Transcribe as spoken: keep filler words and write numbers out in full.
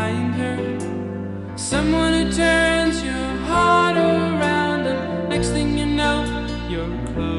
find her. Someone who turns your heart around, and next thing you know, you're close.